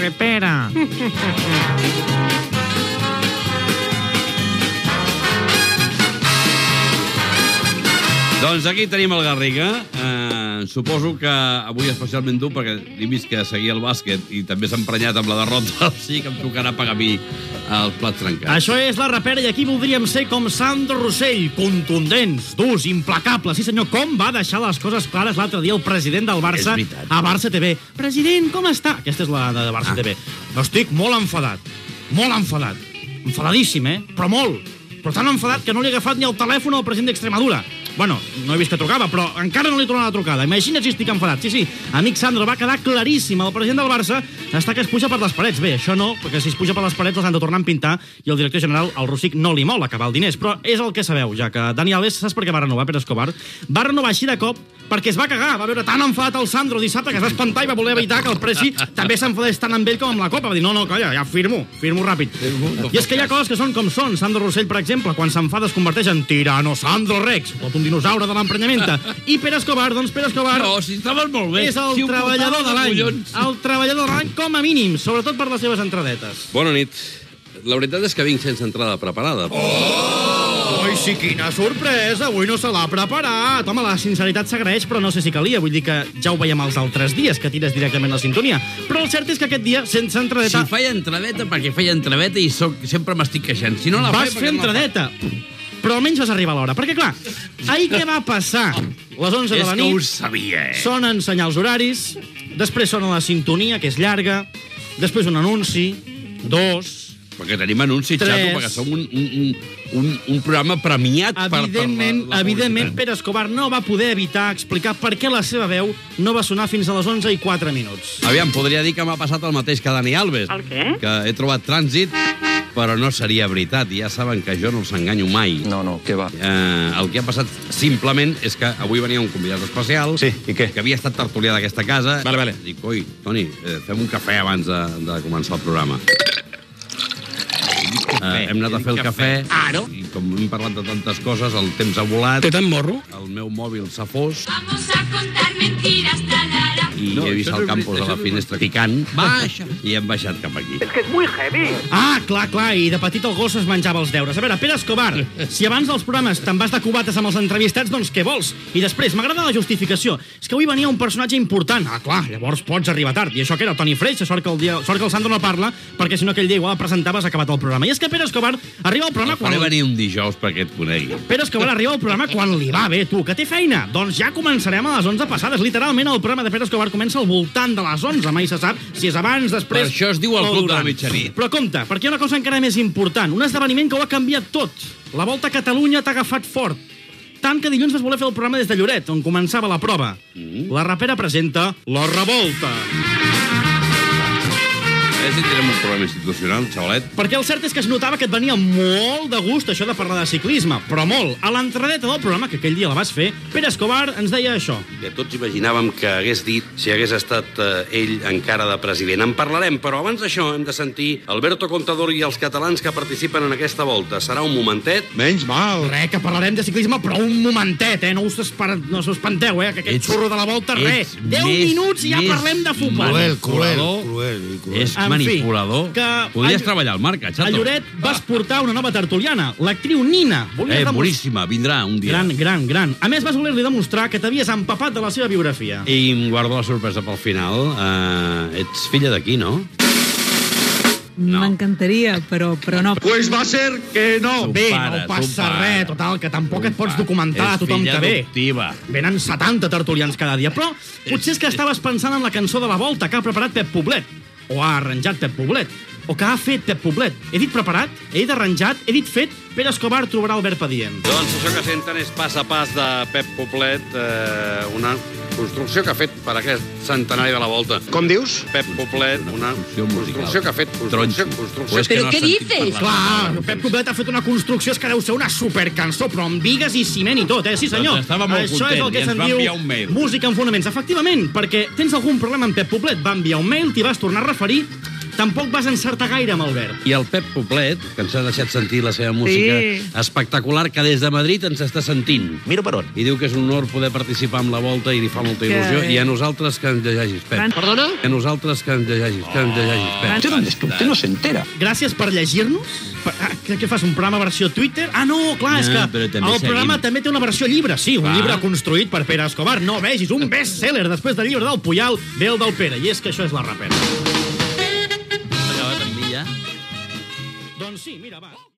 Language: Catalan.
carretera. Doncs aquí tenim el Garriga. Suposo que avui especialment dur, perquè he vist que seguia el bàsquet i també s'ha emprenyat amb la derrota, sí que em tocarà pagar a mi els plats trencats. Això és la rapera i aquí voldríem ser com Sandro Rossell, contundents, durs, implacables. Sí senyor, com va deixar les coses clares l'altre dia el president del Barça a Barça TV. President, com està? Aquesta és la de Barça TV. Estic molt enfadat, enfadadíssim, però molt. Però tan enfadat que no li he agafat ni el telèfon al president d'Extremadura. Bueno, no he vist que trucava, però encara no li he tornat la trucada. Imagina't si estic enfadat. Sí, amic Sandro, va quedar claríssim. El president del Barça està que es puja per les parets. Bé, això no, perquè si es puja per les parets els han de tornar a pintar i el director general, el Rosic, no li mol acabar els diners. Però és el que sabeu, ja que Dani Alves, saps per què va renovar Pere Escobar? Va renovar així de cop perquè es va cagar. Va veure tan enfadat el Sandro dissabte que es va espantar i va voler evitar que el Presi també s'enfadés tant amb ell com amb la Copa. Va dir, no, calla, ja firmo ràpid. I és que hi ha coses que són com són. Sandro Rossell, per exemple, quan s'enfada es converteix en Tirano Sandro Rex, tot un dinosaure de l'emprenyament. I Pere Escobar, doncs Pere Escobar... No, si estaves molt bé. És el treballador de l'any. El treballador de l'any com a mínim, sobretot per les seves entradetes. Bona nit. La veritat és que vinc sense entrada preparada. Ai, sí, quina sorpresa! Avui no se l'ha preparat. Home, la sinceritat s'agraeix, però no sé si calia. Vull dir que ja ho veiem els altres dies, que tires directament la sintonia. Però el cert és que aquest dia, sense entradeta... Si feia entradeta, perquè feia entradeta i sempre m'estic queixant. Si no la vas fer entradeta. Però almenys vas arribar a l'hora. Perquè, clar, ahir què va passar? Les 11 de la nit... És que ho sabia, Sonen senyals horaris, després sona la sintonia, que és llarga, després un anunci, 2... Perquè tenim anuncis, xato, perquè som un programa premiat Evidentment, Pere Escobar no va poder evitar explicar per què la seva veu no va sonar fins a les 11 i 4 minuts. Aviam, podria dir que m'ha passat el mateix que Dani Alves. El què? Que he trobat trànsit, però no seria veritat. Ja saben que jo no els enganyo mai. No, què va? El que ha passat simplement és que avui venia un convidat especial. Sí, i què? Que havia estat tertulià d'aquesta casa. Vale. Dic, oi, Toni, fem un cafè abans de començar el programa. Hem anat a fer el cafè i com hem parlat de tantes coses, el temps ha volat. Té tant morro? El meu mòbil s'ha fos. Vamos a contar mentiras, talara. I he vist el campus a la finestra picant. Baixa! I hem baixat cap aquí. Es que es muy heavy. Ah, clar, i de petit el gos es menjava els deures. A veure, Pere Escobar, si abans dels programes te'n vas de cubates amb els entrevistats, doncs què vols? I després, m'agrada la justificació. És que avui venia un personatge important. Ah, clar, llavors pots arribar tard. I això que era el Toni Freix, sort que el Sandro no parla, perquè si no aquell dia igual presentaves acabat el programa. I és que Pere Escobar arriba al programa quan... Faré venir un dijous perquè et conegui. Pere Escobar arriba al programa quan li va bé, tu, que té feina. Doncs ja començarem a les 11 passades. Literalment, el programa de Pere Escobar comença al voltant de les 11. Mai se sap si és abans, després... Per això es diu el Club de la Mitjanit. Però compte, perquè hi ha una cosa encara més important. Un esdeveniment que ho ha canviat tot. La Volta a Catalunya t'ha agafat fort. Tant que dilluns vas voler fer el programa des de Lloret, on començava la prova. La rapera presenta La Revolta. Si tindrem un problema institucional, xavalet. Perquè el cert és que es notava que et venia molt de gust això de parlar de ciclisme, però molt. A l'entradeta del programa, que aquell dia la vas fer, Pere Escobar ens deia això. Que tots imaginàvem que hagués dit si hagués estat ell encara de president. En parlarem, però abans d'això hem de sentir Alberto Contador i els catalans que participen en aquesta volta. Serà un momentet. Menys mal. Que parlarem de ciclisme, però un momentet, No us espanteu, que aquest xurro de la volta, 10 minuts i ja parlem de futbol. Cruel. És manipulador. Podries treballar al Marca, xato. A Lloret vas portar una nova tertuliana, l'actriu Nina. Boníssima, vindrà un dia. Gran. A més, vas voler-li demostrar que t'havies empapat de la seva biografia. I em guardo la sorpresa pel final. Ets filla d'aquí, no? No. M'encantaria, però no. Pues va ser que no. Bé, no passa res, total, que tampoc et pots documentar a tothom que ve. Adoptiva. Venen 70 tertulians cada dia, però potser és que estaves pensant en la cançó de la Volta que ha preparat Pep Poblet, o ha arranjat Pep Poblet, o que ha fet Pep Poblet. He dit preparat, he dit arranjat, he dit fet, Pere Escobar trobarà el verb adient. Doncs això que senten és pas a pas de Pep Poblet, una construcció que ha fet per aquest centenari de la Volta. Com dius? Pep Poblet, una construcció que ha fet... Construcció. Però què dices? Clar, Pep Poblet ha fet una construcció, és que deu ser una supercançó, però amb bigues i ciment i tot, sí senyor. Doncs estava molt això content és el que i ens se'n va diu enviar un mail. Música amb fonaments. Efectivament, perquè tens algun problema amb Pep Poblet, va enviar un mail, t'hi vas tornar a referir tampoc vas encertar gaire amb Albert. I el Pep Poblet, que ens ha deixat sentir la seva música espectacular, que des de Madrid ens està sentint. Miro per on. I diu que és un honor poder participar amb la volta i li fa molta il·lusió. I a nosaltres que ens llegeixis, Pep. Perdona? A nosaltres que ens llegeixis, Pep. Usted no se entera. Gràcies per llegir-nos. Què fas, un programa versió Twitter? Ah, no, clar, és que el programa també té una versió llibre. Sí, un llibre construït per Pere Escobar. No vegis, un best-seller. Després del llibre del Puyal ve el del Pere. I és que això és la rapera. Acaba també ja? Doncs sí, mira, va.